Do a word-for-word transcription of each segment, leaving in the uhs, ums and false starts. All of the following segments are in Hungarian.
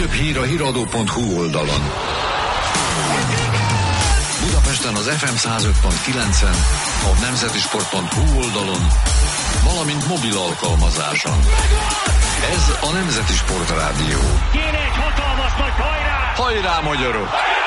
legtöbb hír a híradó pont hu oldalon. Budapesten az ef em száz öt pont kilencen, a nemzetisport pont hu oldalon, valamint mobil alkalmazáson. Ez a Nemzeti Sport Rádió. Kéne egy hatalmas nagy hajrá! Hajrá, magyarok!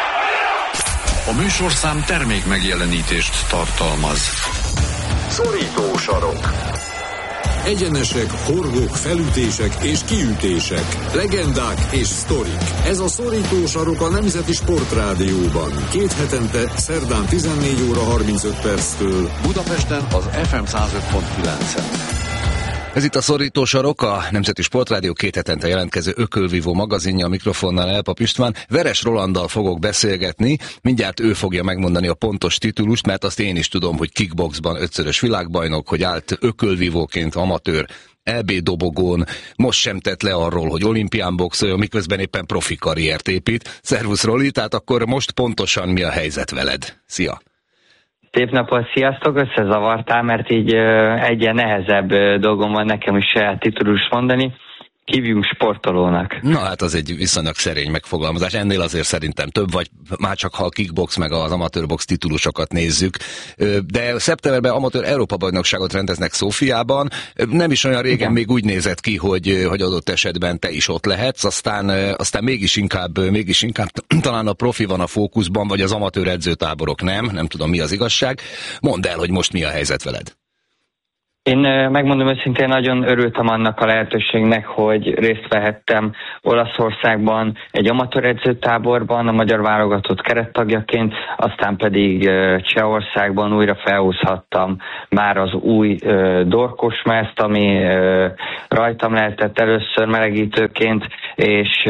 A műsorszám termék megjelenítést tartalmaz. Szorító sarok. Egyenesek, horgok, felütések és kiütések, legendák és sztorik. Ez a Szorító sarok a Nemzeti Sport Rádióban. Két hetente, szerdán tizennégy óra harmincöt perctől. Budapesten az ef em száz öt pont kilencen. Ez itt a Szorító sarok, a Nemzeti Sportrádió két hetente jelentkező ökölvívó magazinja, a mikrofonnál Elpap István. Veres Rolanddal fogok beszélgetni, mindjárt ő fogja megmondani a pontos titulust, mert azt én is tudom, hogy kickboxban ötszörös világbajnok, hogy állt ökölvívóként amatőr é bé dobogón, most sem tett le arról, hogy olimpián boxoljon, miközben éppen profi karriert épít. Szervusz Roli, tehát akkor most pontosan mi a helyzet veled? Szia! Szép napot, sziasztok, összezavartál, mert így egy ilyen nehezebb dolgom van nekem is saját titulust mondani. Hívjunk sportolónak. Na hát az egy viszonylag szerény megfogalmazás, ennél azért szerintem több, vagy már csak ha a kickbox meg az amatőrbox titulusokat nézzük. De szeptemberben amatőr Európa-bajnokságot rendeznek Szófiában, nem is olyan régen. Igen. Még úgy nézett ki, hogy, hogy adott esetben te is ott lehetsz, aztán, aztán mégis inkább, mégis inkább talán a profi van a fókuszban, vagy az amatőr edzőtáborok nem, nem tudom mi az igazság. Mondd el, hogy most mi a helyzet veled. Én megmondom őszintén, nagyon örültem annak a lehetőségnek, hogy részt vehettem Olaszországban egy amatőr edzőtáborban, a magyar válogatott kerettagjaként, aztán pedig Csehországban újra felhúzhattam már az új dorkos mezt, ami rajtam lehetett először melegítőként, és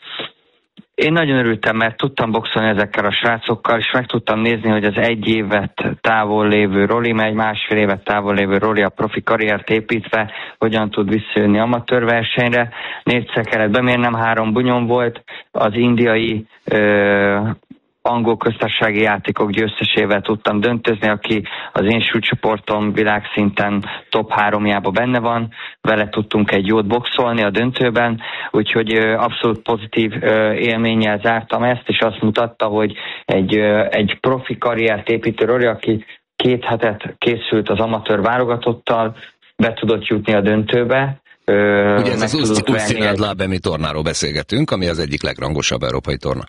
én nagyon örültem, mert tudtam boxolni ezekkel a srácokkal, és meg tudtam nézni, hogy az egy évet távol lévő Roli, egy másfél évet távol lévő Roli a profi karriert építve, hogyan tud visszajönni amatőr versenyre. Négyszer kellett bemérnem, három bunyom volt, az indiai ö, angol köztársasági játékok győztesével tudtam döntözni, aki az én súlycsoportom világszinten top háromjába benne van, vele tudtunk egy jót boxolni a döntőben, úgyhogy abszolút pozitív élménnyel zártam ezt, és azt mutatta, hogy egy, egy profi karriert építő Roli, aki két hetet készült az amatőr válogatottal, be tudott jutni a döntőbe. Ugye ez az Usztinad Lábemi tornáról beszélgetünk, ami az egyik legrangosabb európai torna.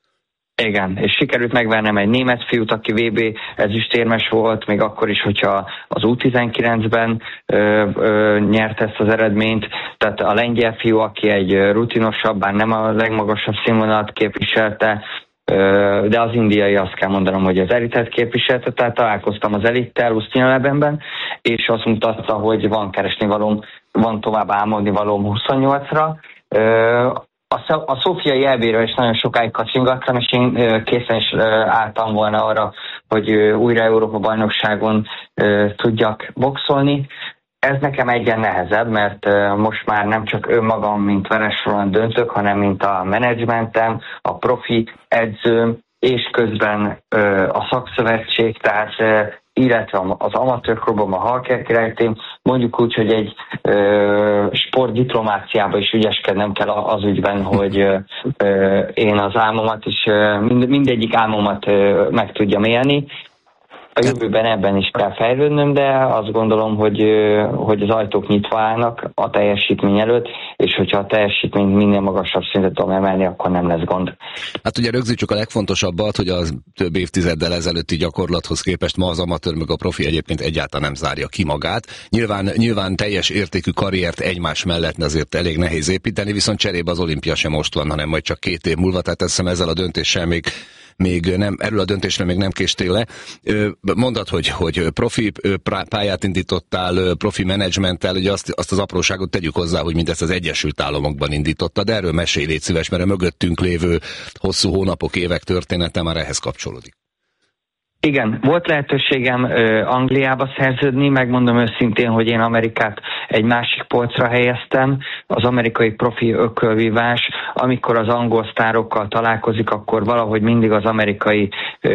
Igen, és sikerült megvernem egy német fiút, aki vé bé ezüstérmes volt, még akkor is, hogyha az U tizenkilencben ö, ö, nyert ezt az eredményt, tehát a lengyel fiú, aki egy rutinosabb, bár nem a legmagasabb színvonalat képviselte, ö, de az indiai, azt kell mondanom, hogy az elitet képviselte, tehát találkoztam az elittel Usztinalebenben, és azt mutatta, hogy van keresni valóm, van tovább álmodni valóm huszonnyolcra. Ö, A szófiai é béről is nagyon sokáig kacsingattam, és én készen is álltam volna arra, hogy újra Európa-bajnokságon tudjak boxolni. Ez nekem egyen nehezebb, mert most már nem csak önmagam, mint Veres Roland döntök, hanem mint a menedzsmentem, a profi edzőm, és közben a szakszövetség, tehát illetve az amatőrklubom, a Halker Királytém, mondjuk úgy, hogy egy ö, sportdiplomáciába is ügyeskednem kell az ügyben, hogy ö, én az álmomat is, ö, mind, mindegyik álmomat ö, meg tudjam élni. A jövőben ebben is kell fejlődnöm, de azt gondolom, hogy, hogy az ajtók nyitva állnak a teljesítmény előtt, és hogyha a teljesítményt minél magasabb szintet tudom emelni, akkor nem lesz gond. Hát ugye rögzítsük a legfontosabbat, hogy az több évtizeddel ezelőtti gyakorlathoz képest ma az amatőr meg a profi egyébként egyáltalán nem zárja ki magát. Nyilván, nyilván teljes értékű karriert egymás mellett azért elég nehéz építeni, viszont cserébe az olimpia sem most van, hanem majd csak két év múlva, tehát azt hiszem ezzel a döntéssel még még nem, erről a döntésre még nem késtél le. Mondod, hogy, hogy profi pályát indítottál, profi menedzsmenttel, ugye azt, azt az apróságot tegyük hozzá, hogy mindezt az Egyesült Államokban indítottad, de erről mesélj, légy szíves, mert a mögöttünk lévő hosszú hónapok, évek története már ehhez kapcsolódik. Igen, volt lehetőségem ö, Angliába szerződni, megmondom őszintén, hogy én Amerikát egy másik polcra helyeztem. Az amerikai profi ökölvívás, amikor az angol sztárokkal találkozik, akkor valahogy mindig az amerikai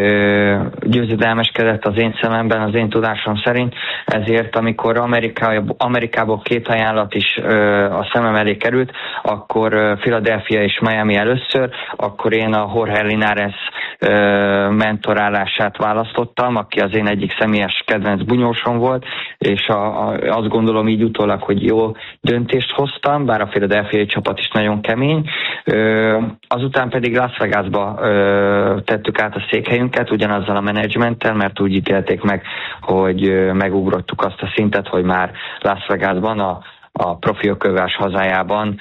ö, győzedelmeskedett az én szememben, az én tudásom szerint. Ezért, amikor Amerika, Amerikából két ajánlat is ö, a szemem elé került, akkor ö, Philadelphia és Miami először, akkor én a Jorge Linares ö, mentorálását választottam, aki az én egyik személyes kedvenc bunyósom volt, és a, a, azt gondolom így utólag, hogy jó döntést hoztam, bár a Philadelphiai csapat is nagyon kemény. Ö, azután pedig Las Vegasba ö, tettük át a székhelyünket, ugyanazzal a menedzsmenttel, mert úgy ítélték meg, hogy ö, megugrottuk azt a szintet, hogy már Las Vegasban a a profi ökölvívás hazájában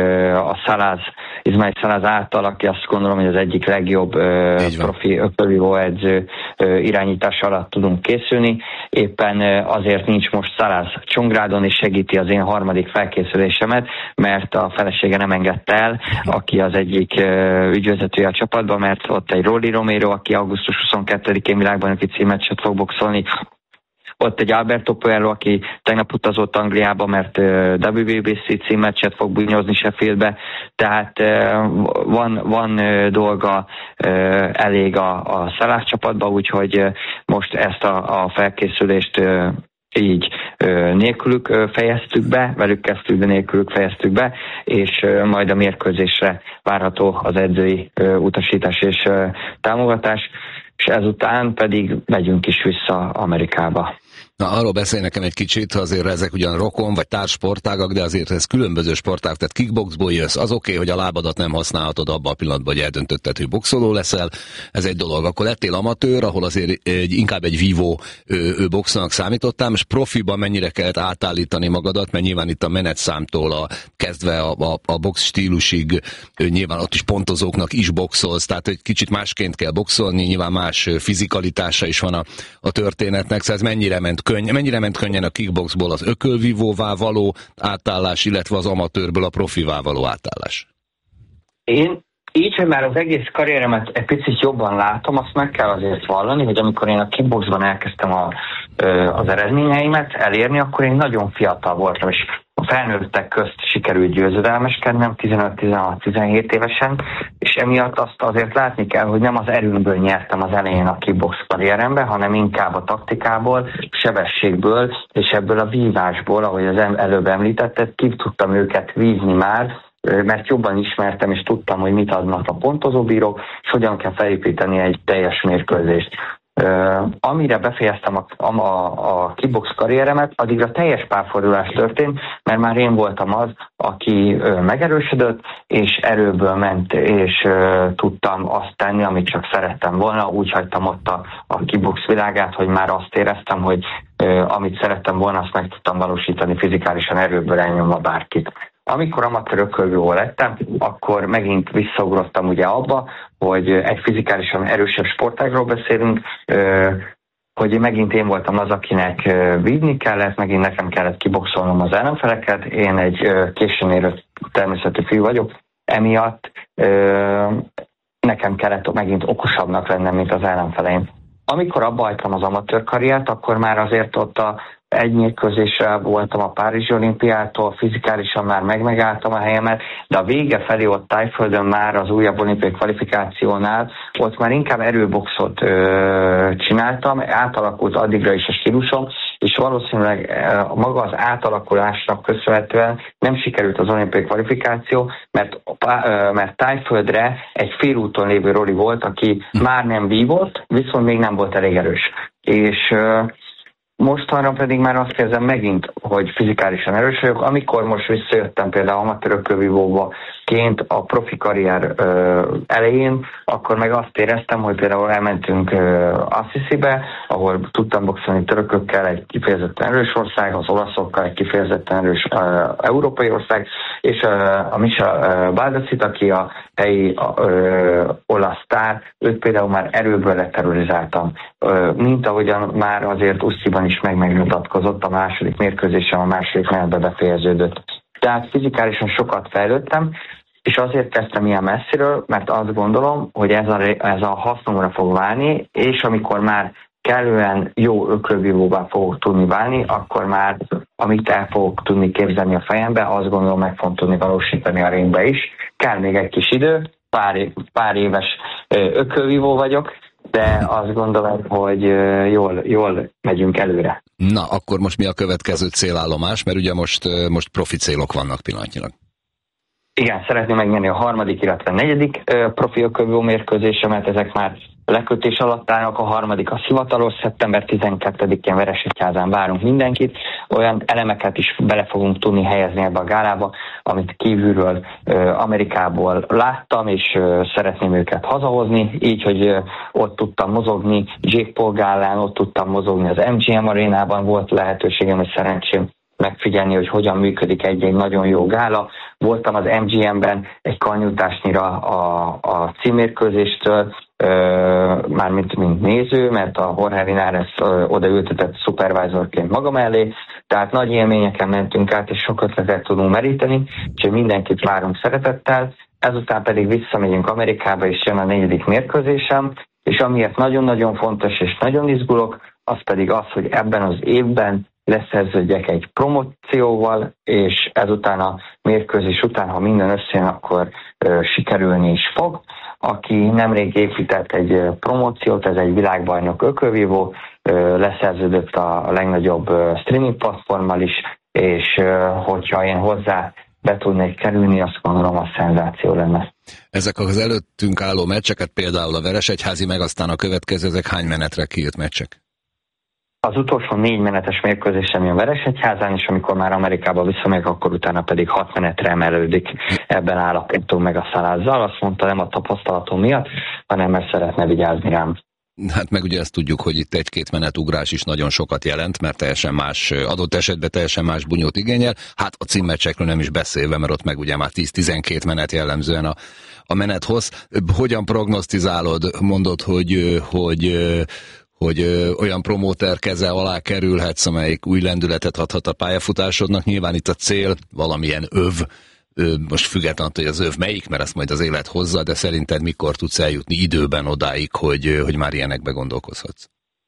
a Szaláz, Izmail Szaláz által, aki azt gondolom, hogy az egyik legjobb profi ökölvívó edző irányítása alatt tudunk készülni. Éppen azért nincs most Szaláz Csongrádon, és segíti az én harmadik felkészülésemet, mert a felesége nem engedte el, aki az egyik ügyvezetője a csapatban, mert ott egy Rolly Romero, aki augusztus huszonkettedikén világbajnoki címmeccset fog boxolni, ott egy Alberto Puello, aki tegnap utazott Angliába, mert dupla vé bé cé címmeccset fog bújnyozni Sheffieldbe, tehát van, van dolga elég a, a Szaláz csapatba, úgyhogy most ezt a, a felkészülést így nélkülük fejeztük be, velük kezdtük, de nélkülük fejeztük be, és majd a mérkőzésre várható az edzői utasítás és támogatás, és ezután pedig megyünk is vissza Amerikába. Na, arról beszélj nekem egy kicsit, azért ezek ugyan rokon vagy társsportágak, de azért ez különböző sportág, tehát kickboxból jössz, az oké, okay, hogy a lábadat nem használhatod abban a pillanatban, hogy eldöntötted, hogy boxoló leszel, ez egy dolog. Akkor lettél amatőr, ahol azért egy, inkább egy vívó ő, boxolnak számítottál, és profiban mennyire kellett átállítani magadat, mert nyilván itt a menetszámtól a, kezdve a, a, a box stílusig, nyilván ott is pontozóknak is boxolsz, tehát egy kicsit másként kell boxolni, nyilván más fizikalitása is van a, a történetnek, szóval ez mennyire ment Könny- mennyire ment könnyen a kickboxból az ökölvívóvá való átállás, illetve az amatőrből a profivá való átállás? Én így, hogy már az egész karrieremet egy picit jobban látom, azt meg kell azért vallani, hogy amikor én a kickboxban elkezdtem a, az eredményeimet elérni, akkor én nagyon fiatal voltam, és a felnőttek közt sikerült győzedelmeskednem tizenöt tizenhat tizenhét évesen, és emiatt azt azért látni kell, hogy nem az erőmből nyertem az elején a kickbox karrierembe, hanem inkább a taktikából, sebességből, és ebből a vívásból, ahogy az előbb említetted, ki tudtam őket vízni már, mert jobban ismertem, és tudtam, hogy mit adnak a pontozóbírók, és hogyan kell felépíteni egy teljes mérkőzést. Uh, amire befejeztem a, a, a kickbox karrieremet, addigra teljes párfordulás történt, mert már én voltam az, aki uh, megerősödött, és erőből ment, és uh, tudtam azt tenni, amit csak szerettem volna. Úgy hagytam ott a, a kickbox világát, hogy már azt éreztem, hogy uh, amit szerettem volna, azt meg tudtam valósítani fizikálisan, erőből elnyomva bárkit. Amikor amatőr ökölvívó lettem, akkor megint visszaugrottam ugye abba, hogy egy fizikálisan erősebb sportágról beszélünk, hogy megint én voltam az, akinek vívni kellett, megint nekem kellett kiboxolnom az ellenfeleket, én egy későn érő természetű fiú vagyok, emiatt nekem kellett megint okosabbnak lennem, mint az ellenfeleim. Amikor abba hagytam az amatőr karriert, akkor már azért ott a egy mérkőzésre voltam a Párizsi olimpiától, fizikálisan már megmegálltam a helyemet, de a vége felé ott Tájföldön már az újabb olimpiai kvalifikációnál, ott már inkább erőboxot ö, csináltam, átalakult addigra is a stílusom, és valószínűleg ö, maga az átalakulásnak köszönhetően nem sikerült az olimpiai kvalifikáció, mert, ö, mert Tájföldre egy félúton lévő Roli volt, aki már nem vívott, viszont még nem volt elég erős. És ö, mostanra pedig már azt kezdem megint, hogy fizikálisan erős vagyok. Amikor most visszajöttem például amatőr ökölvívóba ként a profi karrier ö, elején, akkor meg azt éreztem, hogy például elmentünk ö, Assisibe, ahol tudtam boxolni törökökkel, egy kifejezetten erős ország, az olaszokkal egy kifejezetten erős ö, európai ország, és ö, a Misha ö, Baldacit, aki a helyi ö, olasz sztár, őt például már erőből leterrorizáltam. Ö, mint ahogyan már azért Usztiban is meg megmutatkozott, a második mérkőzésem a második menetbe befejeződött. Tehát fizikálisan sokat fejlődtem, és azért kezdtem ilyen messziről, mert azt gondolom, hogy ez a, ez a hasznomra fog válni, és amikor már kellően jó ökölvívóban fogok tudni válni, akkor már, amit el fogok tudni képzelni a fejembe, azt gondolom meg fogom tudni valósítani a ringbe is. Kell még egy kis idő, pár, pár éves ökölvívó vagyok, de azt gondolom, hogy jól, jól megyünk előre. Na, akkor most mi a következő célállomás, mert ugye most, most profi célok vannak pillanatnyilag. Igen, szeretném megnyerni a harmadik, illetve a negyedik profi ökölvívó mérkőzésemet, ezek már lekötés alatt állnak, a harmadik a hivatalos, szeptember tizenkettedikén Veresegyházán várunk mindenkit, olyan elemeket is bele fogunk tudni helyezni ebbe a gálába, amit kívülről Amerikából láttam, és szeretném őket hazahozni, így, hogy ott tudtam mozogni, Jake Paul gálán, ott tudtam mozogni az em gé em arénában, volt lehetőségem, és szerencsém megfigyelni, hogy hogyan működik egy-egy nagyon jó gála. Voltam az em gé em-ben egy karnyújtásnyira a, a címmérkőzéstől, mármint mint néző, mert a Jorge Linares oda ültetett supervisorként maga mellé, tehát nagy élményeken mentünk át, és sok ötletet tudunk meríteni, úgyhogy mindenkit várunk szeretettel. Ezután pedig visszamegyünk Amerikába, és jön a negyedik mérkőzésem, és amiért nagyon-nagyon fontos és nagyon izgulok, az pedig az, hogy ebben az évben leszerződjek egy promócióval, és ezután a mérkőzés után, ha minden összejön, akkor ö, sikerülni is fog. Aki nemrég épített egy promóciót, ez egy világbajnok ökölvívó, ö, leszerződött a legnagyobb ö, streaming platformmal is, és ö, hogyha én hozzá be tudnék kerülni, azt gondolom, a szenzáció lenne. Ezek az előttünk álló meccseket, például a Veresegyházi, meg aztán a következő, ezek hány menetre kiírt meccsek? Az utolsó négy menetes mérkőzésem jön Veresegyházán, és amikor már Amerikába visszamegyek, akkor utána pedig hat menetre emelődik. Ebben állapítunk meg a Szalázzal. Azt mondta, nem a tapasztalatom miatt, hanem mert szeretne vigyázni rám. Hát meg ugye ezt tudjuk, hogy itt egy-két menetugrás is nagyon sokat jelent, mert teljesen más, adott esetben teljesen más bunyót igényel. Hát a címmeccsekről nem is beszélve, mert ott meg ugye már tíz-tizenkét menet jellemzően a, a menet hoz. Hogyan prognosztizálod? Mondod, hogy, hogy hogy ö, olyan promóter keze alá kerülhetsz, amelyik új lendületet adhat a pályafutásodnak. Nyilván itt a cél valamilyen öv, ö, most függetlenül, hogy az öv melyik, mert ezt majd az élet hozza, de szerinted mikor tudsz eljutni időben odáig, hogy, hogy már ilyenekbe gondolkozhatsz?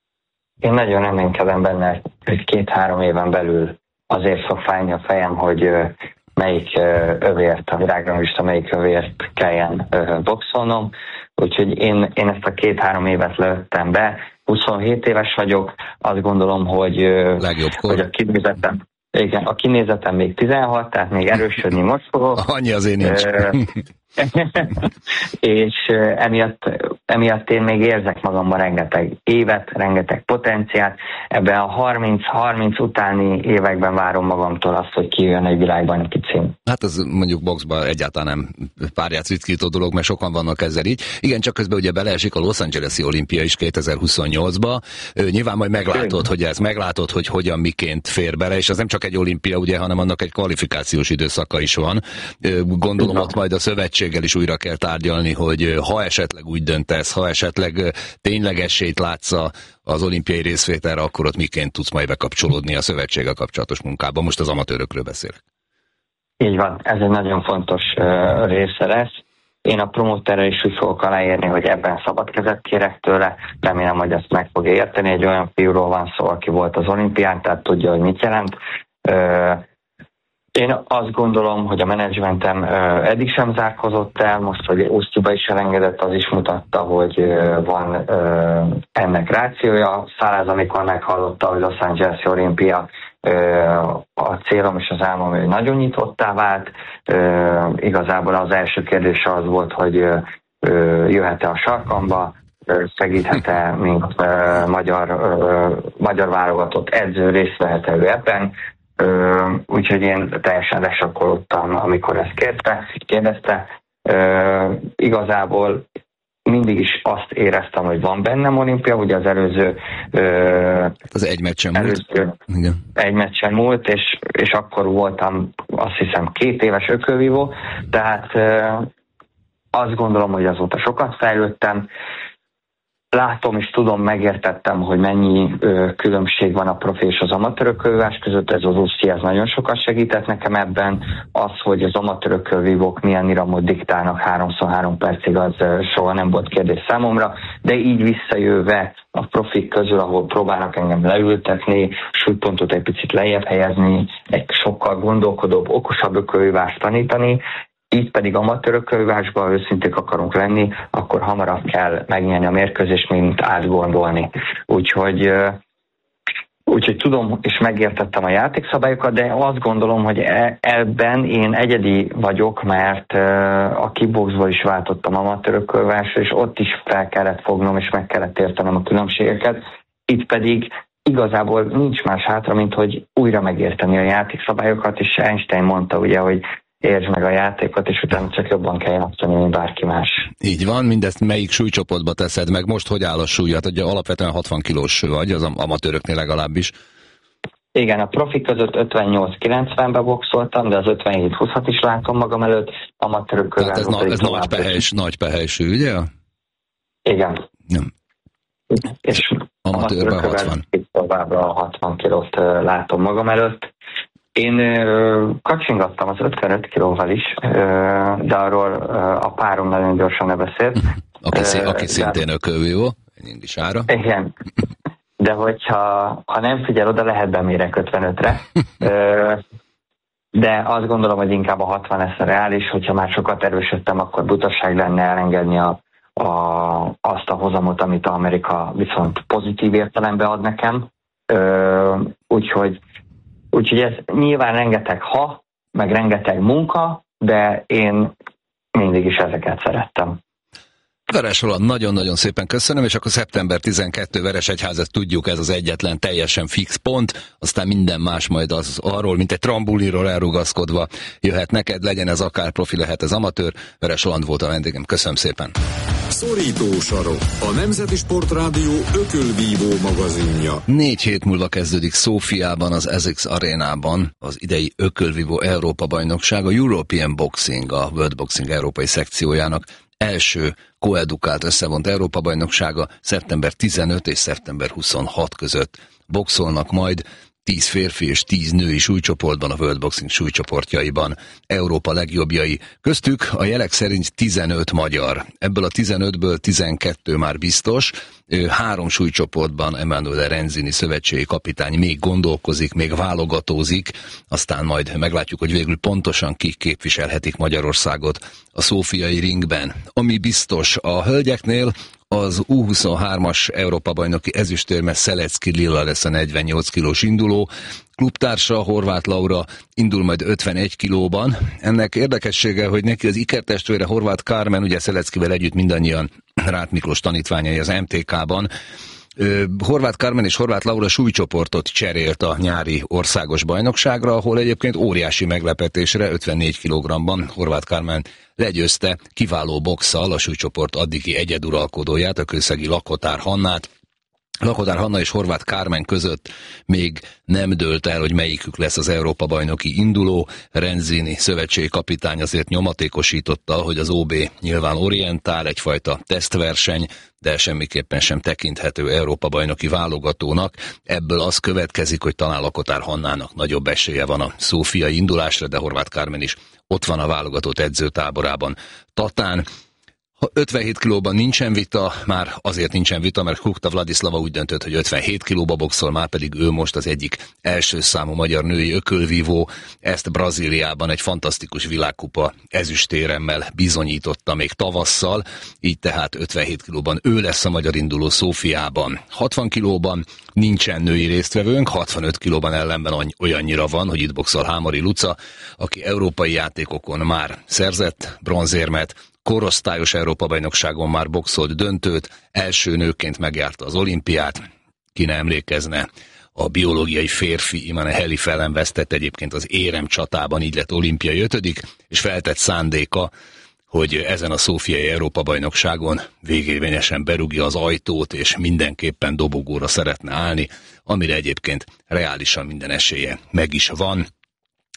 Én nagyon reménykedem benne, hogy két-három éven belül azért fog fájni a fejem, hogy ö, melyik ö, övért, a világranglista melyik övért kelljen ö, boxolnom. Úgyhogy én, én ezt a két-három évet lőttem be, huszonhét éves vagyok, azt gondolom, hogy, hogy a kinézetem, igen, a kinézetem még tizenhat, tehát még erősödni most fogok. Annyi azért nincs. És emiatt, emiatt én még érzek magamban rengeteg évet, rengeteg potenciált. Ebben a harminc-harminc utáni években várom magamtól azt, hogy kijön egy világbajnoki cím. Hát ez mondjuk boxban egyáltalán nem párját ritkító dolog, mert sokan vannak ezzel így. Igen, csak közben ugye beleesik a Los Angeles-i olimpia is kétezer-huszonnyolcba. Nyilván majd meglátod, hogy ez, meglátod, hogy hogyan, miként fér bele, és az nem csak egy olimpia, ugye, hanem annak egy kvalifikációs időszaka is van. Gondolom, ott majd a szövetséggel is újra kell tárgyalni, hogy ha esetleg úgy döntesz, ha esetleg tényleg esélyt látsz az olimpiai részvételre, akkor ott miként tudsz majd bekapcsolódni a szövetséggel kapcsolatos munkába. Most az amatőrökről beszélek. Így van, ez egy nagyon fontos uh, része lesz. Én a promóterrel is úgy fogok aláírni, hogy ebben szabad kezet kérek tőle. Remélem, hogy ezt meg fogja érteni. Egy olyan fiúról van szó, aki volt az olimpián, tehát tudja, hogy mit jelent. Uh, Én azt gondolom, hogy a menedzsmentem uh, eddig sem zárkozott el, most, hogy Osztjuba is elengedett, az is mutatta, hogy uh, van uh, ennek rációja. Száláz, amikor meghallotta, hogy Los Angeles olimpia uh, a célom és az álmom, hogy nagyon nyitottá vált. Uh, igazából az első kérdés az volt, hogy uh, jöhet-e a sarkamba, segíthet-e, mint uh, magyar, uh, magyar válogatott edző, részt vehet-e ő ebben. Uh, úgyhogy én teljesen lesakkolottam, amikor ezt kérte, kérdezte. Uh, igazából mindig is azt éreztem, hogy van bennem olimpia, ugye az előző... Uh, az egy meccsen múlt. Igen. Egy meccsen múlt, és, és akkor voltam, azt hiszem, két éves ökölvívó, tehát uh, azt gondolom, hogy azóta sokat fejlődtem. látom és tudom, megértettem, hogy mennyi ö, különbség van a profi és az amatőr kövívás között. Ez az u cé i ez nagyon sokat segített nekem ebben. Az, hogy az amatőr kövívók milyen iramot diktálnak háromszor három percig, az ö, soha nem volt kérdés számomra, de így visszajöve a profik közül, ahol próbálnak engem leültetni, súlypontot egy picit lejjebb helyezni, egy sokkal gondolkodóbb, okosabb kövívást tanítani, így pedig amatőr kövívásban őszinték akarunk lenni, akkor hamarabb kell megnyerni a mérkőzést, mint átgondolni. Úgyhogy, úgyhogy tudom és megértettem a játékszabályokat, de azt gondolom, hogy ebben én egyedi vagyok, mert a kickboxból is váltottam amatőr kövívásra, és ott is fel kellett fognom, és meg kellett értenem a különbségeket. Itt pedig igazából nincs más hátra, mint hogy újra megérteni a játékszabályokat, és Einstein mondta ugye, hogy értsd meg a játékot, és utána csak jobban kell játszani, mint bárki más. Így van, mindezt melyik súlycsoportba teszed meg? Most hogy áll a súlyat? Ugye alapvetően hatvan kilós vagy, az amatőröknél legalábbis. Igen, a profik között ötvennyolc kilencvenbe boxoltam, de az ötvenhét húszat is látom magam előtt. Amatőrök között. Tehát ez, na, ez nagy pehely, nagy pehely ugye? Igen. Nem. És amatőrben hatvan. Továbbra hatvan kilót látom magam előtt. Én ö, kacsingattam az ötvenöt kilóval is, ö, de arról ö, a párom nagyon gyorsan ne beszélt. Aki, szí, aki szintén de, ökölvívó, Indisára. Igen, de hogyha ha nem figyel oda, lehet bemérek ötvenötre. ö, de azt gondolom, hogy inkább a hatvan lesz a reális, hogyha már sokat erősödtem, akkor butaság lenne elengedni a, a, azt a hozamot, amit Amerika viszont pozitív értelemben ad nekem. Ö, úgyhogy Úgyhogy ez nyilván rengeteg ha, meg rengeteg munka, de én mindig is ezeket szerettem. Veres Roland, nagyon-nagyon szépen köszönöm, és akkor szeptember tizenkettő Veresegyházat tudjuk, ez az egyetlen teljesen fix pont, aztán minden más majd az arról, mint egy trambulinról elrugaszkodva jöhet neked, legyen ez akár profi, lehet ez amatőr. Veres Roland volt a vendégem, köszönöm szépen. Szorító sarok, a Nemzeti Sportrádió ökölvívó magazinja. Négy hét múlva kezdődik Szófiában, az Essex Arénában az idei ökölvívó Európa-bajnokság, a European Boxing, a World Boxing európai szekciójának első koedukált összevont Európa-bajnoksága szeptember tizenöt és szeptember huszonhat között boxolnak majd tíz férfi és tíz női súlycsoportban, a World Boxing súlycsoportjaiban Európa legjobbjai. Köztük a jelek szerint tizenöt magyar. Ebből a tizenötből tizenkettő már biztos. Három súlycsoportban Emanuele Renzini szövetségi kapitány még gondolkozik, még válogatózik, aztán majd meglátjuk, hogy végül pontosan kik képviselhetik Magyarországot a szófiai ringben. Ami biztos a hölgyeknél, az U huszonhármas Európa-bajnoki ezüstérmes Szelecki Lilla lesz a negyvennyolc kilós induló. Klubtársa Horváth Laura indul majd ötvenegy kilóban. Ennek érdekessége, hogy neki az ikertestvére Horváth Kármen, ugye Szeleckivel együtt mindannyian Ráth Miklós tanítványai az em té ká-ban. Horváth Kármen és Horváth Laura súlycsoportot cserélt a nyári országos bajnokságra, ahol egyébként óriási meglepetésre ötvennégy kilogramban Horváth Kármen legyőzte kiváló boxszal a súlycsoport addigi egyeduralkodóját, a kőszegi Lakotár Hannát. Lakotár Hanna és Horváth Kármen között még nem dőlt el, hogy melyikük lesz az Európa-bajnoki induló. Renzini szövetségi kapitány azért nyomatékosította, hogy az o bé nyilván orientál, egyfajta tesztverseny, de semmiképpen sem tekinthető Európa-bajnoki válogatónak. Ebből az következik, hogy talán Lakotár Hannának nagyobb esélye van a szófiai indulásra, de Horváth Kármen is ott van a válogatott edzőtáborában Tatán. Ha ötvenhét kilóban nincsen vita, már azért nincsen vita, mert Kukta Vladislava úgy döntött, hogy ötvenhét kilóba boxol, már pedig ő most az egyik első számú magyar női ökölvívó. Ezt Brazíliában egy fantasztikus világkupa ezüstéremmel bizonyította még tavasszal, így tehát ötvenhét kilóban ő lesz a magyar induló Szófiában. hatvan kilóban nincsen női résztvevőnk, hatvanöt kilóban ellenben olyannyira van, hogy itt boxol Hámori Luca, aki európai játékokon már szerzett bronzérmet, korosztályos Európa-bajnokságon már boxolt döntőt, első nőként megjárta az olimpiát, ki ne emlékezne, a biológiai férfi Imane Heliff ellen vesztett egyébként az érem csatában, így lett olimpiai ötödik, és feltett szándéka, hogy ezen a szófiai Európa-bajnokságon végérvényesen berúgja az ajtót, és mindenképpen dobogóra szeretne állni, amire egyébként reálisan minden esélye meg is van.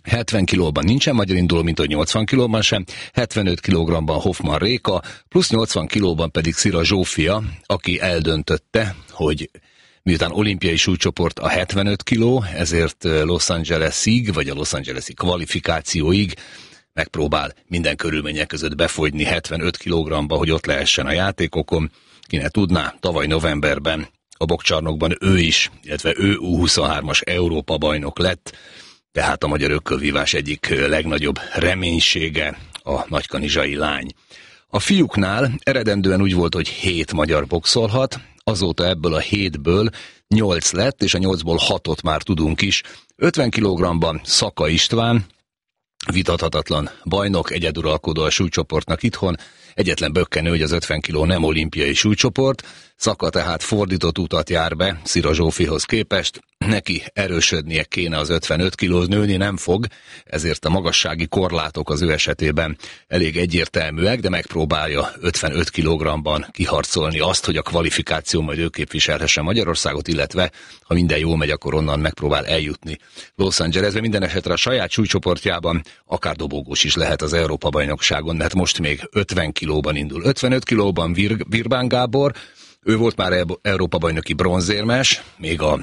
hetven kilóban nincsen magyar induló, mint hogy nyolcvan kilóban sem, hetvenöt kilogramban Hoffman Réka, plusz nyolcvan kilóban pedig Szira Zsófia, aki eldöntötte, hogy miután olimpiai súlycsoport a hetvenöt kiló, ezért Los Angelesig, vagy a Los Angelesi kvalifikációig megpróbál minden körülmények között befogyni hetvenöt kilogrammba, hogy ott lehessen a játékokon. Ki ne tudná, tavaly novemberben a bokcsarnokban ő is, illetve ő U huszonhármas Európa bajnok lett, tehát a magyar ökölvívás egyik legnagyobb reménysége a nagykanizsai lány. A fiúknál eredendően úgy volt, hogy hét magyar boxolhat, azóta ebből a hétből nyolc lett, és a nyolcból hatot már tudunk is. ötven kilogrammban Szaka István, vitathatatlan bajnok, egyeduralkodó a súlycsoportnak itthon, egyetlen bökkenő, hogy az ötven kiló nem olimpiai súlycsoport, Szaka tehát fordított utat jár be Szira Zsófihoz képest, neki erősödnie kéne az ötvenöt kilóhoz, nőni nem fog, ezért a magassági korlátok az ő esetében elég egyértelműek, de megpróbálja ötvenöt kilogramban kiharcolni azt, hogy a kvalifikáció majd ő képviselhesse Magyarországot, illetve ha minden jól megy, akkor onnan megpróbál eljutni Los Angelesbe. Minden esetre a saját súlycsoportjában akár dobogós is lehet az Európa-bajnokságon, mert most még ötven kilóban indul. ötvenöt kilóban Vir- Virbán Gábor, ő volt már Európa-bajnoki bronzérmes, még, a,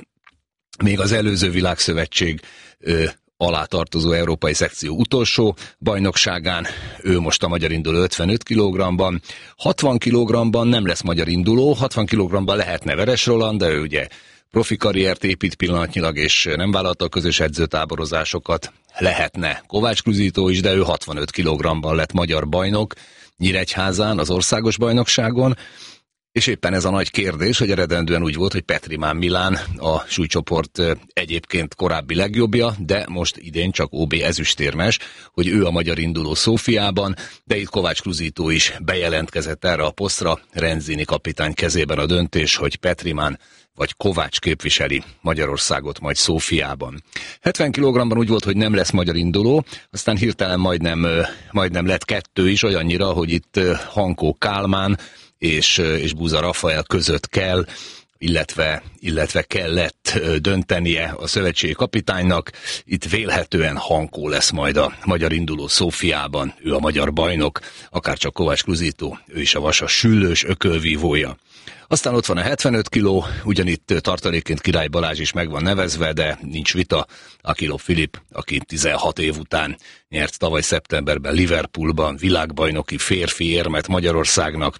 még az előző világszövetség ö, alá tartozó európai szekció utolsó bajnokságán, ő most a magyar induló ötvenöt kilogramban. hatvan kilogramban nem lesz magyar induló, hatvan kilogramban lehetne Veres Roland, de ő ugye profi karriert épít pillanatnyilag, és nem vállalta a közös edzőtáborozásokat. Lehetne Kovács Kruzitó is, de ő hatvanöt kilogramban lett magyar bajnok Nyíregyházán, az országos bajnokságon. És éppen ez a nagy kérdés, hogy eredendően úgy volt, hogy Petrimán Milán a súlycsoport egyébként korábbi legjobbja, de most idén csak ó bé ezüstérmes, hogy ő a magyar induló Szófiában, de itt Kovács Kruzitó is bejelentkezett erre a posztra, Renzini kapitány kezében a döntés, hogy Petrimán vagy Kovács képviseli Magyarországot majd Szófiában. hetven kilogramban úgy volt, hogy nem lesz magyar induló, aztán hirtelen majdnem, majdnem lett kettő is, olyannyira, hogy itt Hankó Kálmán és, és Búza Rafael között kell, illetve, illetve kellett döntenie a szövetségi kapitánynak. Itt vélhetően Hankó lesz majd a magyar induló Szófiában, ő a magyar bajnok, akárcsak Kovács Kruzitó, ő is a Vasas Süllős ökölvívója. Aztán ott van a hetvenöt kiló, ugyanitt tartalékként Király Balázs is meg van nevezve, de nincs vita. Akilov Filip, aki tizenhat év után nyert tavaly szeptemberben Liverpoolban világbajnoki férfi érmet Magyarországnak.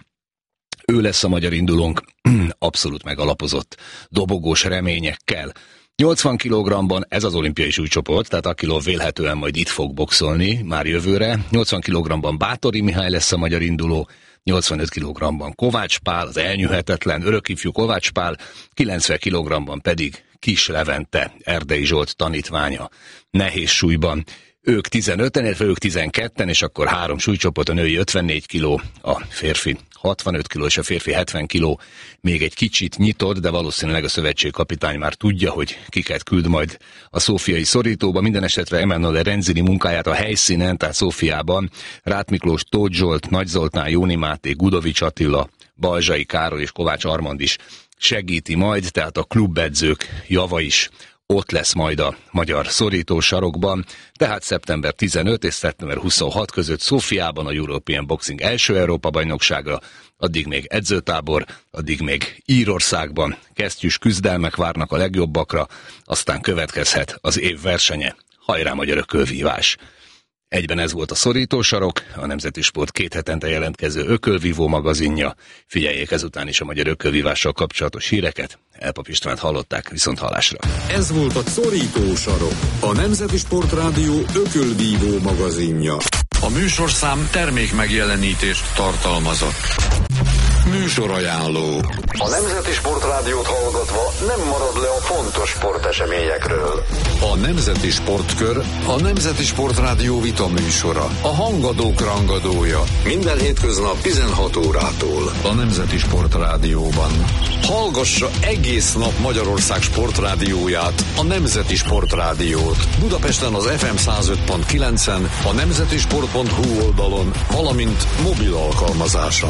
Ő lesz a magyar indulónk, abszolút megalapozott dobogós reményekkel. nyolcvan kilogramban ez az olimpiai súlycsoport, tehát Akilov vélhetően majd itt fog boxolni már jövőre. nyolcvan kilogramban Bátori Mihály lesz a magyar induló, nyolcvanöt kilogramban Kovács Pál, az elnyűhetetlen örökifjú Kovács Pál, kilencven kilogramban pedig Kis Levente, Erdei Zsolt tanítványa nehéz súlyban. Ők tizenöten, illetve ők tizenketten, és akkor három súlycsoport, a női ötvennégy kiló, a férfi hatvanöt kiló és a férfi hetven kiló még egy kicsit nyitott, de valószínűleg a szövetségkapitány már tudja, hogy kiket küld majd a szófiai szorítóba. Minden esetre Emanuele Renzini munkáját a helyszínen, tehát Szófiában Ráth Miklós, Tóth Zsolt, Nagy Zoltán, Jóni Máté, Gudovics Attila, Balzsai Károly és Kovács Armand is segíti majd, tehát a klubedzők java is ott lesz majd a magyar szorítósarokban, tehát szeptember tizenöt és szeptember huszonhat között Szófiában a European Boxing első Európa-bajnokságra, addig még edzőtábor, addig még Írországban kesztyűs küzdelmek várnak a legjobbakra, aztán következhet az év versenye. Hajrá magyar ökölvívás! Egyben ez volt a szorítósarok, a Nemzeti Sport két hetente jelentkező ökölvívó magazinja. Figyeljék ezután is a magyar ökölvívással kapcsolatos híreket. Elpap Istvánt hallották, viszont hallásra. Ez volt a szorítósarok, a Nemzeti Sport Rádió ökölvívó magazinja. A műsorszám termék megjelenítést tartalmazott. Műsorajánló. A Nemzeti Sport Rádiót hallgatva nem marad le a fontos sporteseményekről. A Nemzeti Sportkör a Nemzeti Sport Rádió vita műsora. A hangadók rangadója. Minden hétköznap tizenhat órától. A Nemzeti Sport Rádióban. Hallgassa egész nap Magyarország sportrádióját, a Nemzeti Sport Rádiót. Budapesten az ef em százöt pont kilencen, a nemzetisport pont hu oldalon, valamint mobil alkalmazáson.